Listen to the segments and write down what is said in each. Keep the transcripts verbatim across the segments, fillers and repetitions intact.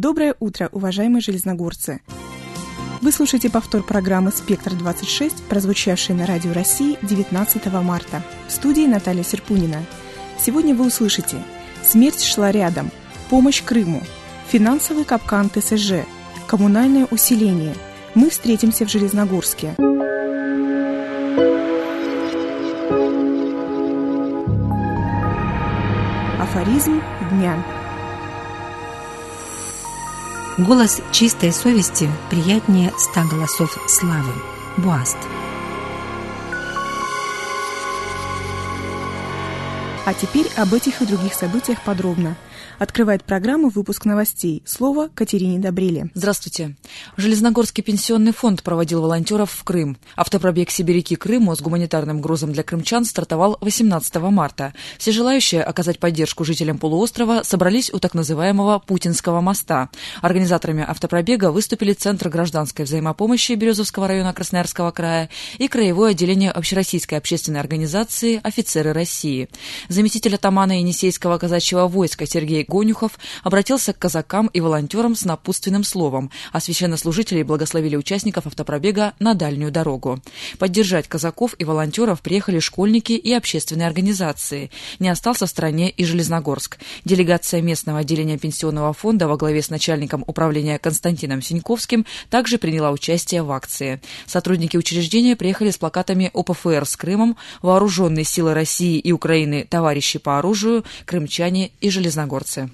Доброе утро, уважаемые железногорцы! Вы слушаете повтор программы «Спектр-двадцать шесть», прозвучавшей на Радио России девятнадцатого марта. В студии Наталья Серпунина. Сегодня вы услышите: смерть шла рядом, помощь Крыму, финансовый капкан Тэ Эс Жэ, коммунальное усиление. Мы встретимся в Железногорске. Афоризм дня. Голос чистой совести приятнее ста голосов славы. Буаст. А теперь об этих и других событиях подробно. Открывает программу выпуск новостей. Слово Катерине Добриле. Здравствуйте. Железногорский пенсионный фонд проводил волонтеров в Крым. Автопробег «Сибиряки-Крыму» с гуманитарным грузом для крымчан стартовал восемнадцатого марта. Все желающие оказать поддержку жителям полуострова собрались у так называемого Путинского моста. Организаторами автопробега выступили Центр гражданской взаимопомощи Березовского района Красноярского края и Краевое отделение Общероссийской общественной организации «Офицеры России». Заместитель атамана Енисейского казачьего войска Сергей Гонюхов обратился к казакам и волонтерам с напутственным словом, а священнослужители благословили участников автопробега на дальнюю дорогу. Поддержать казаков и волонтеров приехали школьники и общественные организации. Не остался в стороне и Железногорск. Делегация местного отделения пенсионного фонда во главе с начальником управления Константином Синьковским также приняла участие в акции. Сотрудники учреждения приехали с плакатами О Пэ Эф Эр с Крымом, Вооруженные силы России и Украины, товарищи по оружию, крымчане и железногорцы.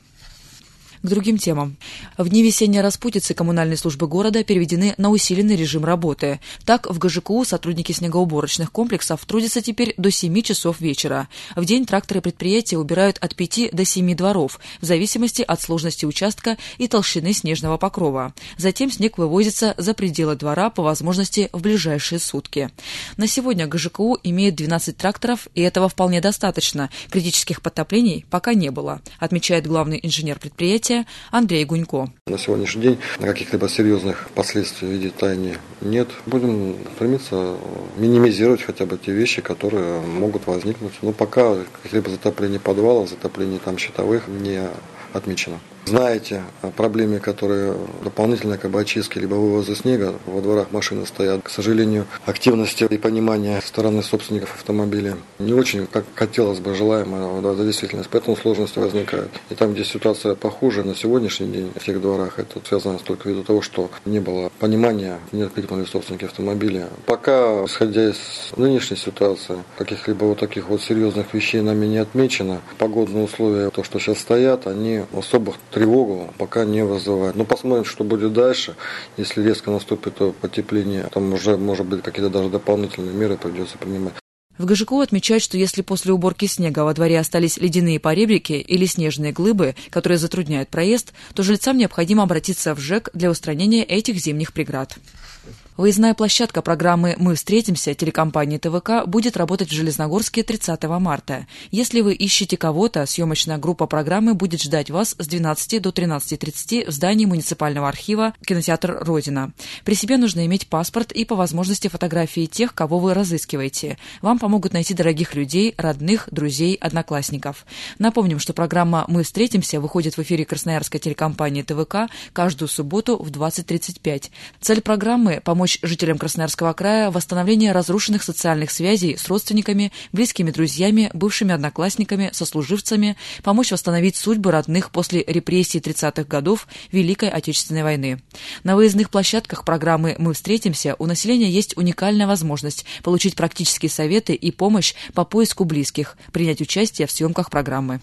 К другим темам. В дни весенней распутицы коммунальные службы города переведены на усиленный режим работы. Так, в Гэ Жэ Ка У сотрудники снегоуборочных комплексов трудятся теперь до семи часов вечера. В день тракторы предприятия убирают от пяти до семи дворов, в зависимости от сложности участка и толщины снежного покрова. Затем снег вывозится за пределы двора по возможности в ближайшие сутки. На сегодня Гэ Жэ Ка У имеет двенадцать тракторов, и этого вполне достаточно. Критических подтоплений пока не было, отмечает главный инженер предприятия Андрей Гунько. На сегодняшний день каких-либо серьезных последствий в виде таяния нет. Будем стремиться минимизировать хотя бы те вещи, которые могут возникнуть. Но пока каких-либо затоплений подвалов, затоплений там щитовых не отмечено. Знаете о проблеме, которые дополнительно как бы очистки либо вывоза снега, во дворах машины стоят. К сожалению, активности и понимания со стороны собственников автомобиля не очень, как хотелось бы, желаемо да, действительность, поэтому сложности возникают. И там, где ситуация похуже на сегодняшний день в тех дворах, это связано только ввиду того, что не было понимания, не откликнули собственники автомобиля. Пока, исходя из нынешней ситуации, каких-либо вот таких вот серьезных вещей нами не отмечено. Погодные условия, то, что сейчас стоят, они особых тревогу пока не вызывает. Но посмотрим, что будет дальше. Если резко наступит то потепление, там уже, может быть, какие-то даже дополнительные меры придется принимать. В Гэ Жэ Ка У отмечают, что если после уборки снега во дворе остались ледяные поребрики или снежные глыбы, которые затрудняют проезд, то жильцам необходимо обратиться в ЖЭК для устранения этих зимних преград. Выездная площадка программы «Мы встретимся» телекомпании Тэ Вэ Ка будет работать в Железногорске тридцатого марта. Если вы ищете кого-то, съемочная группа программы будет ждать вас с двенадцати до тринадцати тридцати в здании муниципального архива кинотеатр «Родина». При себе нужно иметь паспорт и по возможности фотографии тех, кого вы разыскиваете. Вам помогут найти дорогих людей, родных, друзей, одноклассников. Напомним, что программа «Мы встретимся» выходит в эфире красноярской телекомпании Тэ Вэ Ка каждую субботу в двадцать тридцать пять. Цель программы – помочь жителям Красноярского края в восстановлении разрушенных социальных связей с родственниками, близкими друзьями, бывшими одноклассниками, сослуживцами, помочь восстановить судьбы родных после репрессий тридцатых годов Великой Отечественной войны. На выездных площадках программы «Мы встретимся» у населения есть уникальная возможность получить практические советы и помощь по поиску близких, принять участие в съемках программы.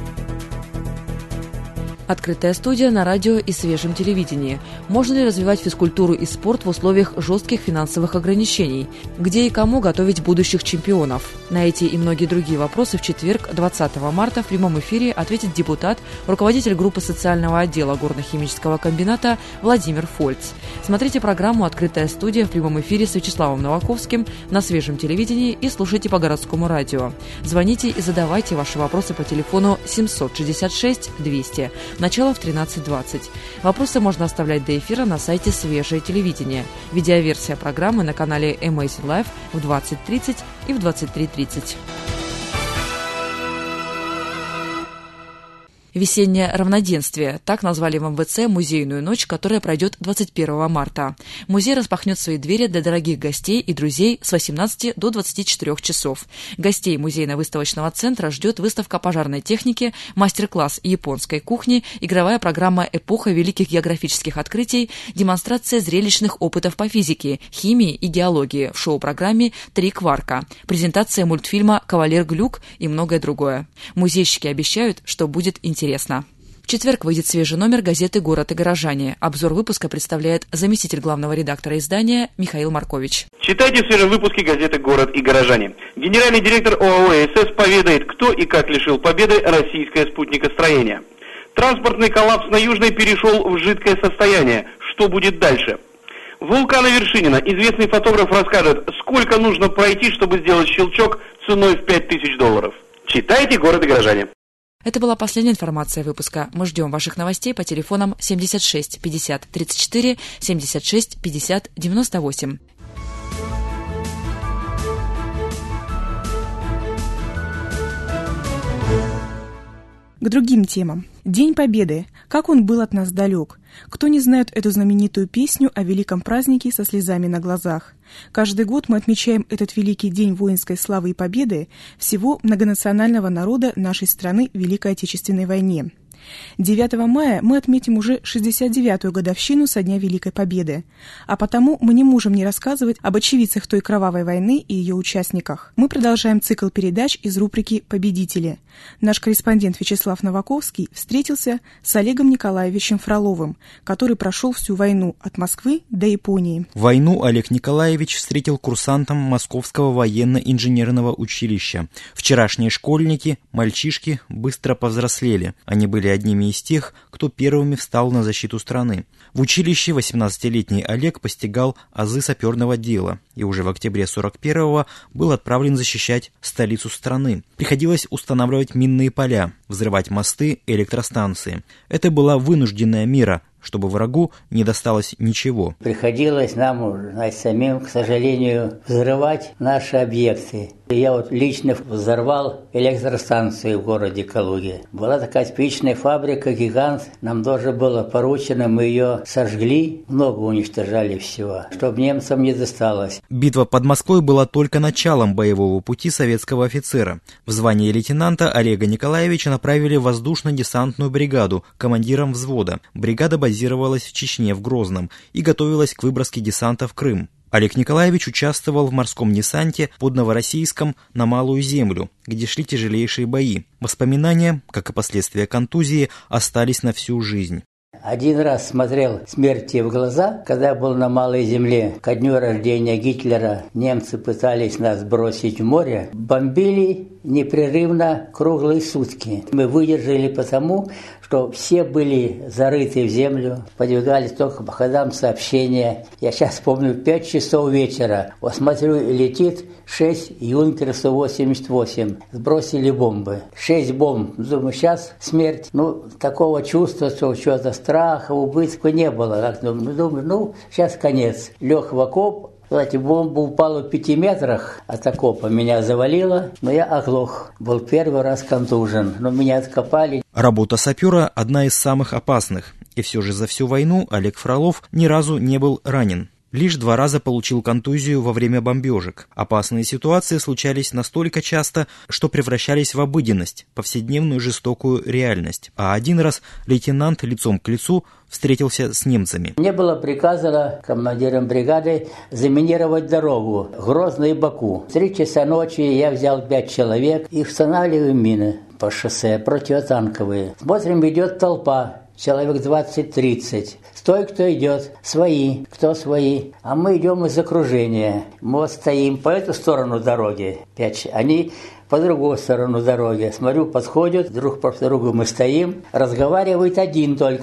Открытая студия на радио и свежем телевидении. Можно ли развивать физкультуру и спорт в условиях жестких финансовых ограничений? Где и кому готовить будущих чемпионов? На эти и многие другие вопросы в четверг, двадцатого марта, в прямом эфире ответит депутат, руководитель группы социального отдела горно-химического комбината Владимир Фольц. Смотрите программу «Открытая студия» в прямом эфире с Вячеславом Новаковским на свежем телевидении и слушайте по городскому радио. Звоните и задавайте ваши вопросы по телефону семьсот шестьдесят шесть двести. Начало в тринадцать двадцать. Вопросы можно оставлять до эфира на сайте «Свежее телевидение». Видеоверсия программы на канале Amazing Life в двадцать тридцать и в двадцать три тридцать. «Весеннее равноденствие» – так назвали в эм вэ цэ музейную ночь, которая пройдет двадцать первого марта. Музей распахнет свои двери для дорогих гостей и друзей с восемнадцати до двадцати четырёх часов. Гостей музейно-выставочного центра ждет выставка пожарной техники, мастер-класс японской кухни, игровая программа «Эпоха великих географических открытий», демонстрация зрелищных опытов по физике, химии и геологии в шоу-программе «Три кварка», презентация мультфильма «Кавалер Глюк» и многое другое. Музейщики обещают, что будет интересно. В четверг выйдет свежий номер газеты «Город и горожане». Обзор выпуска представляет заместитель главного редактора издания Михаил Маркович. Читайте в свежем выпуске газеты «Город и горожане». Генеральный директор ОАО «ЭСС» поведает, кто и как лишил победы российское спутникостроение. Транспортный коллапс на Южной перешел в жидкое состояние. Что будет дальше? Вулкана Вершинина известный фотограф расскажет, сколько нужно пройти, чтобы сделать щелчок ценой в пять тысяч долларов. Читайте «Город и горожане». Это была последняя информация выпуска. Мы ждем ваших новостей по телефонам семьдесят шесть пятьдесят тридцать четыре, семьдесят шесть пятьдесят девяносто восемь. К другим темам. День Победы. Как он был от нас далек. Кто не знает эту знаменитую песню о великом празднике со слезами на глазах? Каждый год мы отмечаем этот великий день воинской славы и победы всего многонационального народа нашей страны в Великой Отечественной войне. девятого мая мы отметим уже шестьдесят девятую годовщину со дня Великой Победы, а потому мы не можем не рассказывать об очевидцах той кровавой войны и ее участниках. Мы продолжаем цикл передач из рубрики «Победители». Наш корреспондент Вячеслав Новаковский встретился с Олегом Николаевичем Фроловым, который прошел всю войну от Москвы до Японии. Войну Олег Николаевич встретил курсантом Московского военно-инженерного училища. Вчерашние школьники, мальчишки, быстро повзрослели. Они были одними из тех, кто первыми встал на защиту страны. В училище восемнадцатилетний Олег постигал азы саперного дела и уже в октябре сорок первого был отправлен защищать столицу страны. Приходилось устанавливать минные поля, взрывать мосты, электростанции. Это была вынужденная мера, чтобы врагу не досталось ничего. Приходилось нам, знаете, самим, к сожалению, взрывать наши объекты. Я вот лично взорвал электростанцию в городе Калуге. Была такая спичная фабрика, гигант. Нам тоже было поручено, мы ее сожгли, много уничтожали всего, чтобы немцам не досталось. Битва под Москвой была только началом боевого пути советского офицера. В звании лейтенанта Олега Николаевича направили в воздушно-десантную бригаду командиром взвода. Бригада базировалась в Чечне, в Грозном, и готовилась к выброске десанта в Крым. Олег Николаевич участвовал в морском десанте под Новороссийском на Малую Землю, где шли тяжелейшие бои. Воспоминания, как и последствия контузии, остались на всю жизнь. Один раз смотрел смерти в глаза, когда был на Малой Земле. Ко дню рождения Гитлера немцы пытались нас бросить в море. Бомбили непрерывно круглые сутки. Мы выдержали потому, что все были зарыты в землю, подвигались только по ходам сообщения. Я сейчас помню, пять часов вечера. Вот смотрю, летит шесть Юнкерсов восемьдесят восемь. Сбросили бомбы. шесть бомб. Думаю, сейчас смерть. Ну, такого чувства, что чего-то страха, убытка не было. Как думаю, ну, сейчас конец. Лег в окоп. Кстати, бомба упала в пяти метрах от окопа. Меня завалило, но я оглох. Был первый раз контужен, но меня откопали. Работа сапера – одна из самых опасных. И все же за всю войну Олег Фролов ни разу не был ранен. Лишь два раза получил контузию во время бомбежек. Опасные ситуации случались настолько часто, что превращались в обыденность, повседневную жестокую реальность. А один раз лейтенант лицом к лицу встретился с немцами. Мне было приказано командиром бригады заминировать дорогу Грозный и Баку. В три часа ночи я взял пять человек и устанавливаю мины по шоссе противотанковые. Смотрим, идет толпа. Человек двадцать-тридцать. Стой, кто идет. Свои. Кто свои? А мы идем из окружения. Мы вот стоим по эту сторону дороги. Пять. Они по другую сторону дороги. Смотрю, подходят. Друг по другу мы стоим. Разговаривает один только.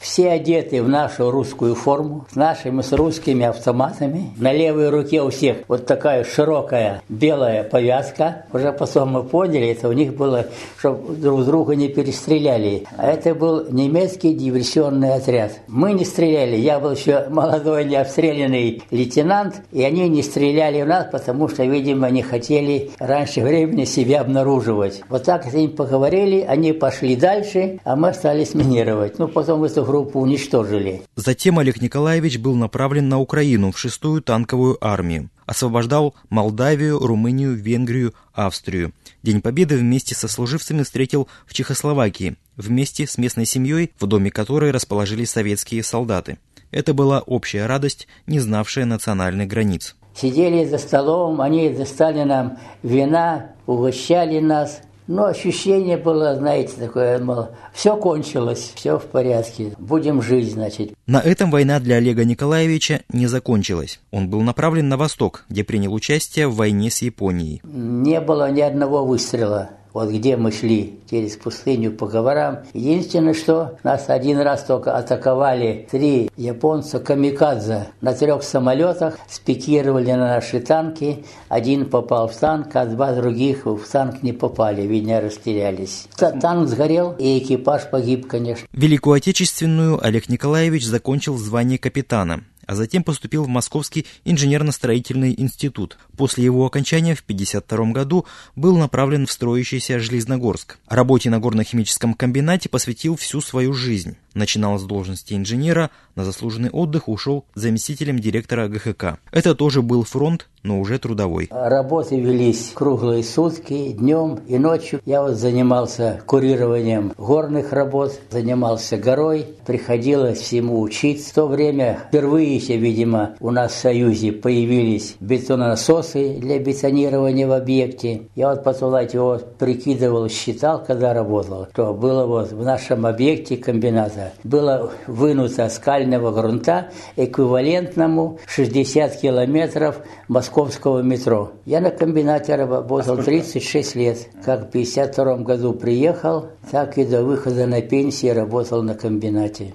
Все одеты в нашу русскую форму, с нашими с русскими автоматами. На левой руке у всех вот такая широкая белая повязка. Уже потом мы поняли, это у них было, чтобы друг друга не перестреляли. А это был немецкий диверсионный отряд. Мы не стреляли, я был еще молодой необстрелянный лейтенант, и они не стреляли в нас, потому что, видимо, не хотели раньше времени себя обнаруживать. Вот так с ними поговорили, они пошли дальше, а мы остались минировать. Ну, потом эту группу уничтожили. Затем Олег Николаевич был направлен на Украину в шестую танковую армию. Освобождал Молдавию, Румынию, Венгрию, Австрию. День Победы вместе со служивцами встретил в Чехословакии, вместе с местной семьей, в доме которой расположились советские солдаты. Это была общая радость, не знавшая национальных границ. Сидели за столом, они достали нам вина, угощали нас. Но ощущение было, знаете, такое, мол, все кончилось, все в порядке, будем жить, значит. На этом война для Олега Николаевича не закончилась. Он был направлен на восток, где принял участие в войне с Японией. Не было ни одного выстрела. Вот где мы шли через пустыню по горам. Единственное, что нас один раз только атаковали три японца камикадзе на трех самолетах, спикировали на наши танки. Один попал в танк, а два других в танк не попали, видно, растерялись. Танк сгорел, и экипаж погиб, конечно. Великую Отечественную Олег Николаевич закончил в звании капитана, а затем поступил в Московский инженерно-строительный институт. После его окончания в пятьдесят втором году был направлен в строящийся Железногорск. Работе на горно-химическом комбинате посвятил всю свою жизнь. Начинал с должности инженера, на заслуженный отдых ушел заместителем директора ГХК. Это тоже был фронт, но уже трудовой. Работы велись круглые сутки, днем и ночью. Я вот занимался курированием горных работ, занимался горой, приходилось всему учиться. В то время впервые, видимо, у нас в Союзе появились бетононасосы для бетонирования в объекте. Я вот потом, знаете, вот прикидывал, считал, когда работал, что было вот в нашем объекте комбината. Было вынуто скального грунта эквивалентному шестьдесят километров московского метро. Я на комбинате работал тридцать шесть лет. Как в пятьдесят втором году приехал, так и до выхода на пенсию работал на комбинате.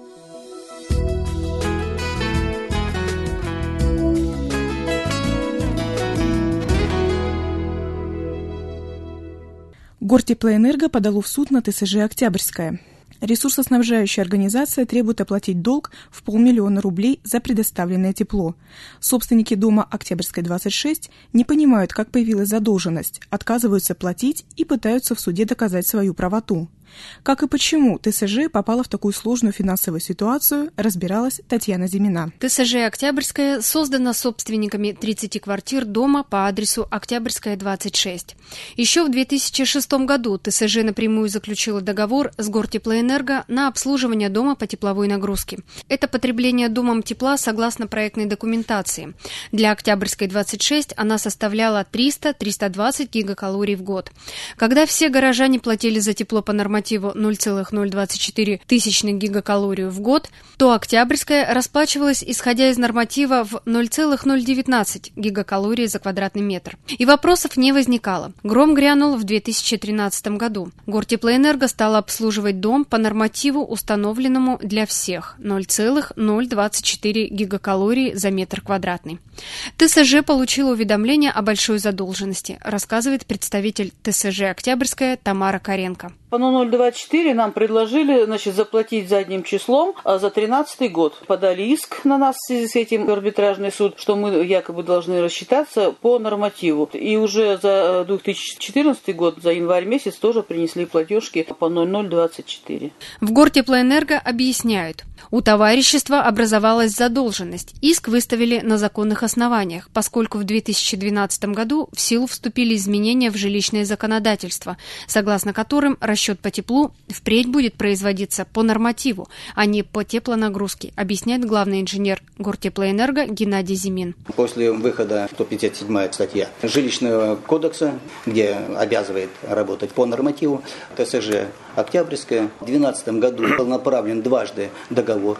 Гортеплоэнерго подало в суд на ТСЖ «Октябрьская». Ресурсоснабжающая организация требует оплатить долг в полмиллиона рублей за предоставленное тепло. Собственники дома «Октябрьская, двадцать шесть» не понимают, как появилась задолженность, отказываются платить и пытаются в суде доказать свою правоту. Как и почему ТСЖ попала в такую сложную финансовую ситуацию, разбиралась Татьяна Зимина. ТСЖ «Октябрьская» создана собственниками тридцати квартир дома по адресу Октябрьская, двадцать шесть. Еще в две тысячи шестом году ТСЖ напрямую заключила договор с Гортеплоэнерго на обслуживание дома по тепловой нагрузке. Это потребление домом тепла согласно проектной документации. Для Октябрьской, двадцать шесть она составляла триста - триста двадцать гигакалорий в год. Когда все горожане платили за тепло по нормативу ноль целых ноль двадцать четыре тысячных гигакалорий в год, то Октябрьская расплачивалась, исходя из норматива, в ноль целых ноль девятнадцать гигакалорий за квадратный метр. И вопросов не возникало. Гром грянул в две тысячи тринадцатом году. Гортеплоэнерго стала обслуживать дом по нормативу, установленному для всех – ноль целых ноль двадцать четыре гигакалорий за метр квадратный. ТСЖ получила уведомление о большой задолженности, рассказывает представитель ТСЖ «Октябрьская» Тамара Каренко. По ноль двадцать четыре нам предложили, значит, заплатить задним числом за тринадцатый год. Подали иск на нас в связи с этим в арбитражный суд, что мы якобы должны рассчитаться по нормативу. И уже за две тысячи четырнадцатый год, за январь месяц, тоже принесли платежки по ноль двадцать четыре. В Гортеплоэнерго объясняют, у товарищества образовалась задолженность. Иск выставили на законных основаниях, поскольку в две тысячи двенадцатом году в силу вступили изменения в жилищное законодательство, согласно которым расчет по теплу впредь будет производиться по нормативу, а не по теплонагрузке, объясняет главный инженер Гортеплоэнерго Геннадий Зимин. После выхода сто пятьдесят седьмая статья Жилищного кодекса, где обязывает работать по нормативу, ТСЖ «Октябрьская» в две тысячи двенадцатом году был направлен дважды договор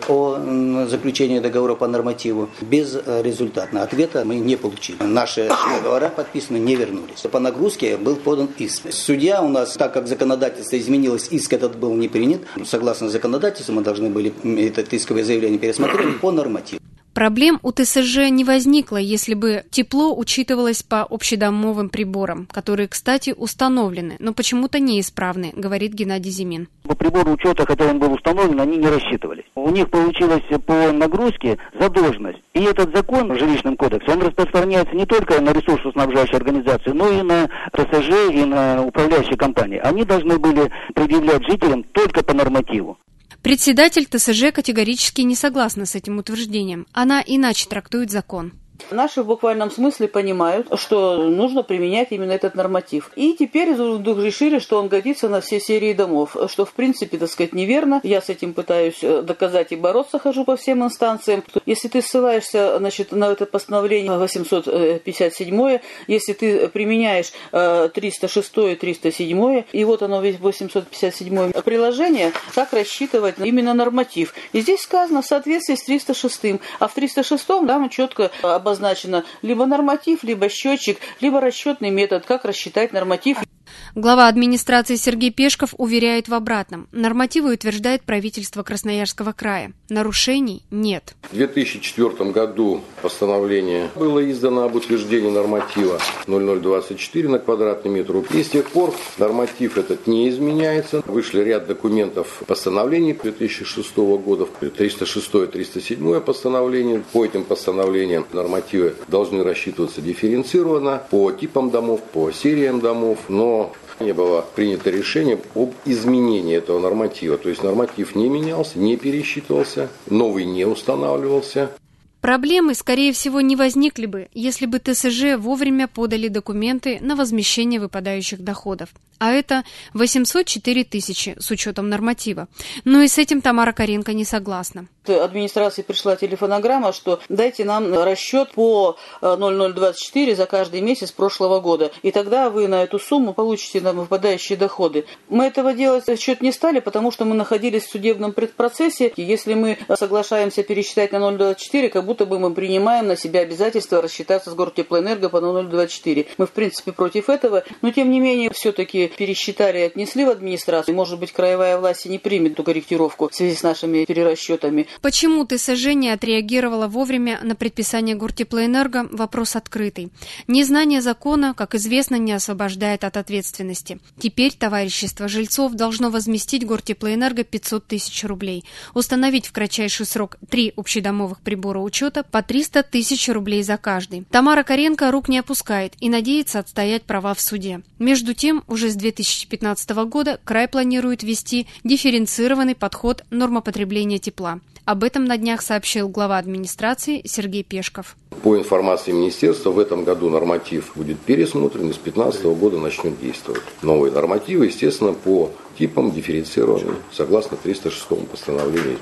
о заключении договора по нормативу. Безрезультатно. Ответа мы не получили. Наши договора подписаны, не вернулись. По нагрузке был подан иск. Судья у нас, так как законодательство изменилось, иск этот был не принят. Согласно законодательству, мы должны были это исковое заявление пересмотреть по нормативу. Проблем у ТСЖ не возникло, если бы тепло учитывалось по общедомовым приборам, которые, кстати, установлены, но почему-то неисправны, говорит Геннадий Зимин. По прибору учета, хотя он был установлен, они не рассчитывались. У них получилось по нагрузке задолженность. И этот закон в жилищном кодексе, он распространяется не только на ресурсоснабжающие организации, но и на ТСЖ, и на управляющие компании. Они должны были предъявлять жителям только по нормативу. Председатель ТСЖ категорически не согласна с этим утверждением. Она иначе трактует закон. Наши в буквальном смысле понимают, что нужно применять именно этот норматив. И теперь вдруг решили, что он годится на все серии домов, что в принципе, так сказать, неверно. Я с этим пытаюсь доказать и бороться, хожу по всем инстанциям. Если ты ссылаешься, значит, на это постановление восемьсот пятьдесят седьмое, если ты применяешь триста шестое, триста седьмое, и вот оно весь восемьсот пятьдесят седьмое приложение, как рассчитывать именно норматив. И здесь сказано в соответствии с триста шестым, а в триста шестом там четко обозначено либо норматив, либо счетчик, либо расчетный метод, как рассчитать норматив. Глава администрации Сергей Пешков уверяет в обратном. Нормативы утверждает правительство Красноярского края. Нарушений нет. В две тысячи четвёртом году постановление было издано об утверждении норматива ноль ноль двадцать четыре на квадратный метр. И с тех пор норматив этот не изменяется. Вышли ряд документов постановлений две тысячи шестого года, триста шестое, триста седьмое постановление. По этим постановлениям нормативы должны рассчитываться дифференцированно по типам домов, по сериям домов, но не было принято решение об изменении этого норматива. То есть норматив не менялся, не пересчитывался, новый не устанавливался. Проблемы, скорее всего, не возникли бы, если бы ТСЖ вовремя подали документы на возмещение выпадающих доходов. А это восемьсот четыре тысячи с учетом норматива. Но и с этим Тамара Каренко не согласна. Администрации пришла телефонограмма, что дайте нам расчет по ноль ноль двадцать четыре за каждый месяц прошлого года. И тогда вы на эту сумму получите нам выпадающие доходы. Мы этого делать счет не стали, потому что мы находились в судебном предпроцессе. Если мы соглашаемся пересчитать на ноль двадцать четыре, как будто бы мы принимаем на себя обязательство рассчитаться с Гортеплоэнерго по ноль двадцать четыре. Мы, в принципе, против этого, но, тем не менее, все-таки пересчитали и отнесли в администрацию. Может быть, краевая власть и не примет эту корректировку в связи с нашими перерасчетами. Почему ТСЖ не отреагировала вовремя на предписание Гортеплоэнерго – вопрос открытый. Незнание закона, как известно, не освобождает от ответственности. Теперь товарищество жильцов должно возместить Гортеплоэнерго пятьсот тысяч рублей, установить в кратчайший срок три общедомовых прибора учета по триста тысяч рублей за каждый. Тамара Каренко рук не опускает и надеется отстоять права в суде. Между тем, уже с две тысячи пятнадцатого года край планирует ввести дифференцированный подход нормопотребления тепла. Об этом на днях сообщил глава администрации Сергей Пешков. По информации министерства, в этом году норматив будет пересмотрен и с две тысячи пятнадцатого года начнет действовать. Новые нормативы, естественно, по типам дифференцированы, согласно триста шестому постановлению.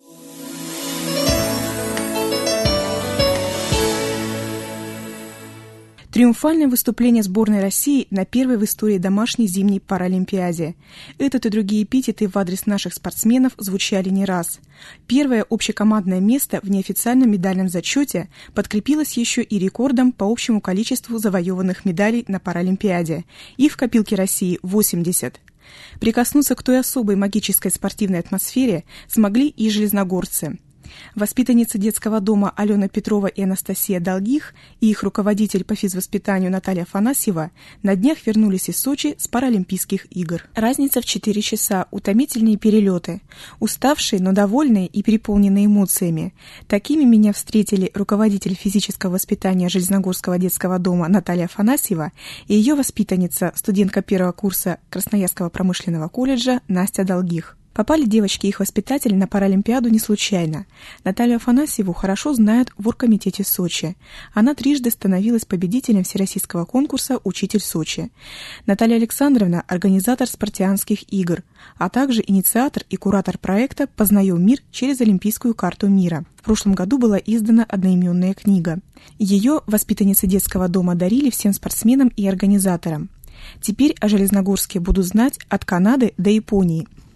Триумфальное выступление сборной России на первой в истории домашней зимней паралимпиаде. Этот и другие эпитеты в адрес наших спортсменов звучали не раз. Первое общекомандное место в неофициальном медальном зачете подкрепилось еще и рекордом по общему количеству завоеванных медалей на Паралимпиаде. Их в копилке России восемьдесят. Прикоснуться к той особой магической спортивной атмосфере смогли и железногорцы. Воспитанницы детского дома Алена Петрова и Анастасия Долгих и их руководитель по физвоспитанию Наталья Афанасьева на днях вернулись из Сочи с Паралимпийских игр. Разница в четыре часа, утомительные перелеты. Уставшие, но довольные и переполненные эмоциями. Такими меня встретили руководитель физического воспитания Железногорского детского дома Наталья Афанасьева и ее воспитанница, студентка первого курса Красноярского промышленного колледжа Настя Долгих. Попали девочки и их воспитатели на Паралимпиаду не случайно. Наталью Афанасьеву хорошо знают в оргкомитете Сочи. Она трижды становилась победителем всероссийского конкурса «Учитель Сочи». Наталья Александровна – организатор спартианских игр, а также инициатор и куратор проекта «Познаем мир через Олимпийскую карту мира». В прошлом году была издана одноименная книга. Ее воспитанницы детского дома дарили всем спортсменам и организаторам. Теперь о Железногорске будут знать от Канады до Японии.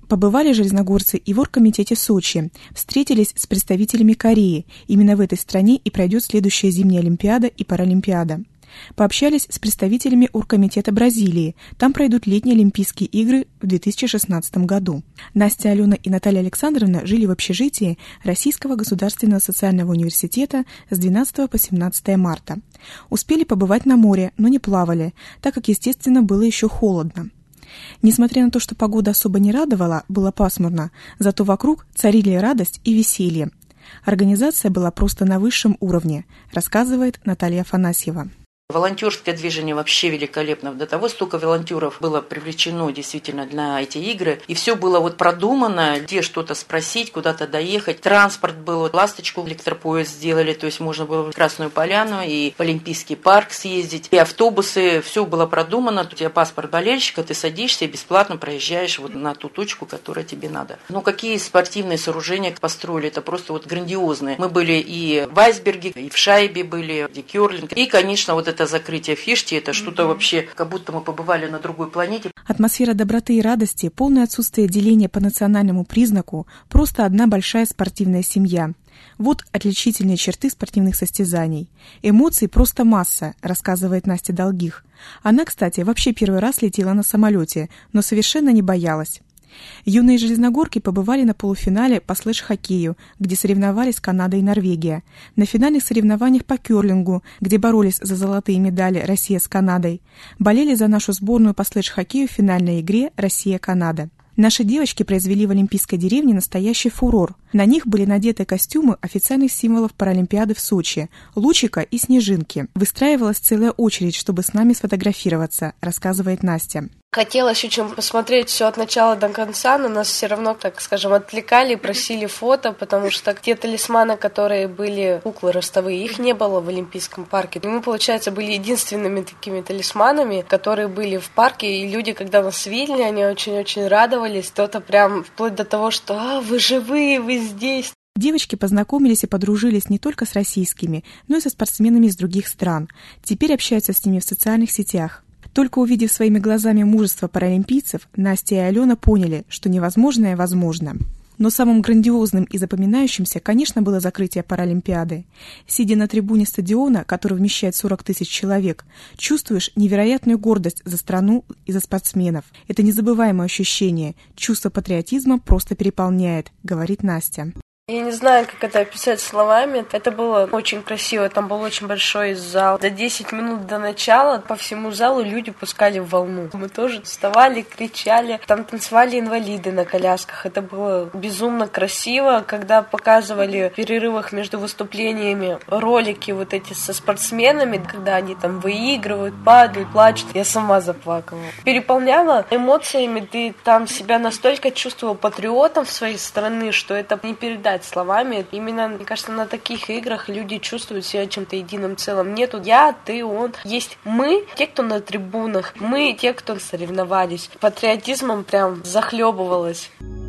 Побывали железногорцы и в оргкомитете Сочи, встретились с представителями Кореи. Именно в этой стране и пройдет следующая зимняя Олимпиада и Паралимпиада. Пообщались с представителями оргкомитета Бразилии. Там пройдут летние Олимпийские игры в две тысячи шестнадцатом году. Настя, Алена и Наталья Александровна жили в общежитии Российского государственного социального университета с двенадцатого по семнадцатое марта. Успели побывать на море, но не плавали, так как, естественно, было еще холодно. Несмотря на то, что погода особо не радовала, было пасмурно, зато вокруг царили радость и веселье. Организация была просто на высшем уровне, рассказывает Наталья Афанасьева. Волонтерское движение вообще великолепно. До того столько волонтеров было привлечено действительно на эти игры. И все было вот продумано, где что-то спросить, куда-то доехать. Транспорт был, вот ласточку, электропоезд сделали, то есть можно было в Красную Поляну и в Олимпийский парк съездить. И автобусы, все было продумано. У тебя паспорт болельщика, ты садишься и бесплатно проезжаешь вот на ту точку, которая тебе надо. Ну какие спортивные сооружения построили, это просто вот грандиозные. Мы были и в айсберге, и в шайбе были, и керлинг. И, конечно, вот это закрытие Фишти, это что-то вообще, как будто мы побывали на другой планете. Атмосфера доброты и радости, полное отсутствие деления по национальному признаку, просто одна большая спортивная семья. Вот отличительные черты спортивных состязаний. Эмоций просто масса, рассказывает Настя Долгих. Она, кстати, вообще первый раз летела на самолете, но совершенно не боялась. Юные железногорки побывали на полуфинале по слэш-хоккею, где соревновались Канада и Норвегия, на финальных соревнованиях по керлингу, где боролись за золотые медали Россия с Канадой, болели за нашу сборную по слэш-хоккею в финальной игре Россия-Канада. Наши девочки произвели в Олимпийской деревне настоящий фурор. На них были надеты костюмы официальных символов Паралимпиады в Сочи – Лучика и Снежинки. Выстраивалась целая очередь, чтобы с нами сфотографироваться, рассказывает Настя. Хотелось очень посмотреть все от начала до конца, но нас все равно, так скажем, отвлекали, просили фото, потому что те талисманы, которые были, куклы ростовые, их не было в Олимпийском парке. И мы, получается, были единственными такими талисманами, которые были в парке, и люди, когда нас видели, они очень-очень радовались. Кто-то прям вплоть до того, что «А, вы живые, вы здесь». Девочки познакомились и подружились не только с российскими, но и со спортсменами из других стран. Теперь общаются с ними в социальных сетях. Только увидев своими глазами мужество паралимпийцев, Настя и Алена поняли, что невозможное возможно. Но самым грандиозным и запоминающимся, конечно, было закрытие Паралимпиады. Сидя на трибуне стадиона, который вмещает сорок тысяч человек, чувствуешь невероятную гордость за страну и за спортсменов. Это незабываемое ощущение, чувство патриотизма просто переполняет, говорит Настя. Я не знаю, как это описать словами. Это было очень красиво. Там был очень большой зал. За десять минут до начала по всему залу люди пускали в волну. Мы тоже вставали, кричали. Там танцевали инвалиды на колясках. Это было безумно красиво. Когда показывали в перерывах между выступлениями ролики вот эти со спортсменами, когда они там выигрывают, падают, плачут, я сама заплакала. Переполняла эмоциями. Ты там себя настолько чувствовал патриотом в своей страны, что это не передать словами. Именно, мне кажется, на таких играх люди чувствуют себя чем-то единым целым. Нету я, ты, он. Есть мы, те, кто на трибунах. Мы, те, кто соревновались. Патриотизмом прям захлебывалась.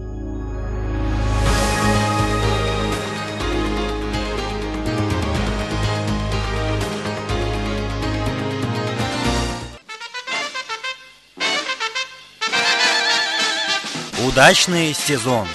Удачный сезон.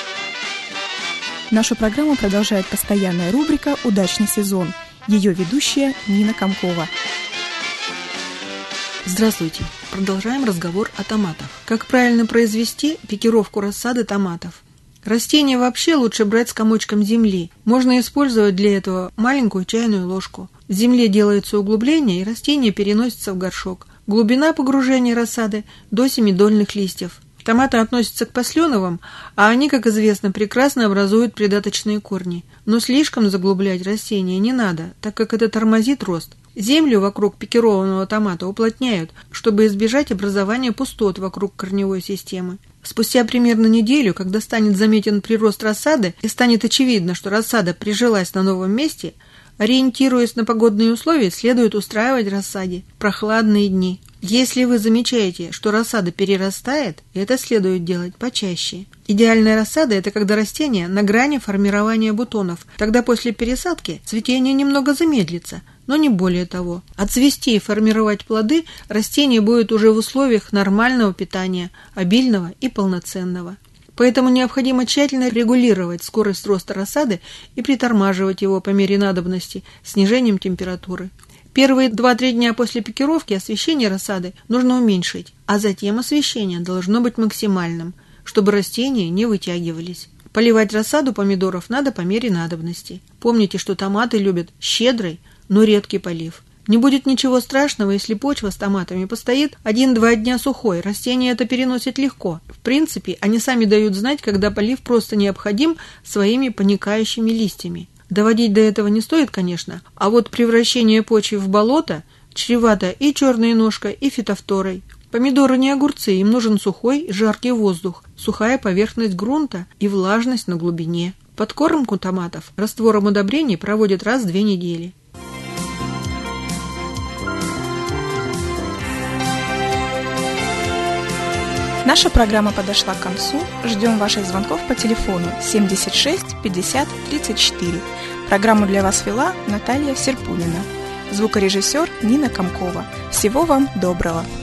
Нашу программу продолжает постоянная рубрика «Удачный сезон». Ее ведущая Нина Комкова. Здравствуйте. Продолжаем разговор о томатах. Как правильно произвести пикировку рассады томатов? Растения вообще лучше брать с комочком земли. Можно использовать для этого маленькую чайную ложку. В земле делается углубление, и растение переносится в горшок. Глубина погружения рассады до семи дольных листьев. Томаты относятся к посленовым, а они, как известно, прекрасно образуют придаточные корни. Но слишком заглублять растения не надо, так как это тормозит рост. Землю вокруг пикированного томата уплотняют, чтобы избежать образования пустот вокруг корневой системы. Спустя примерно неделю, когда станет заметен прирост рассады и станет очевидно, что рассада прижилась на новом месте, ориентируясь на погодные условия, следует устраивать рассаде прохладные дни. Если вы замечаете, что рассада перерастает, это следует делать почаще. Идеальная рассада – это когда растение на грани формирования бутонов. Тогда после пересадки цветение немного замедлится, но не более того. Отцвести и формировать плоды растение будет уже в условиях нормального питания, обильного и полноценного. Поэтому необходимо тщательно регулировать скорость роста рассады и притормаживать его по мере надобности снижением температуры. Первые два-три дня после пикировки освещение рассады нужно уменьшить, а затем освещение должно быть максимальным, чтобы растения не вытягивались. Поливать рассаду помидоров надо по мере надобности. Помните, что томаты любят щедрый, но редкий полив. Не будет ничего страшного, если почва с томатами постоит один-два дня сухой, растения это переносят легко. В принципе, они сами дают знать, когда полив просто необходим своими поникающими листьями. Доводить до этого не стоит, конечно, а вот превращение почвы в болото чревато и черной ножкой, и фитофторой. Помидоры не огурцы, им нужен сухой, жаркий воздух, сухая поверхность грунта и влажность на глубине. Подкормку томатов раствором удобрений проводят раз в две недели. Наша программа подошла к концу. Ждем ваших звонков по телефону семьдесят шесть пятьдесят тридцать четыре. Программу для вас вела Наталья Серпунина. Звукорежиссер Нина Комкова. Всего вам доброго.